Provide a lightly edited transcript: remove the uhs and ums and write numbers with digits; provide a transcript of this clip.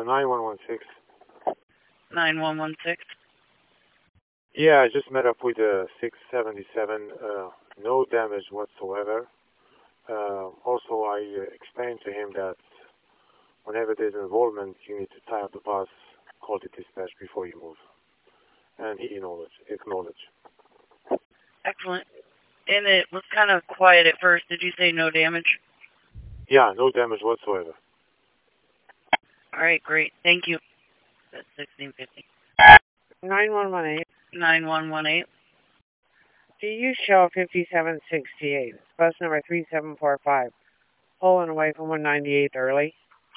9116. 9116. Yeah, I just met up with 677. No damage whatsoever. Also, I explained to him that whenever there's involvement, you need to tie up the bus, call the dispatch before you move. And he acknowledged. Excellent. And it was kind of quiet at first. Did you say no damage? Yeah, no damage whatsoever. All right, great. Thank you. That's 1650. 9118. 9118. Do you show 5768? Bus number 3745. Pulling away from 198 early.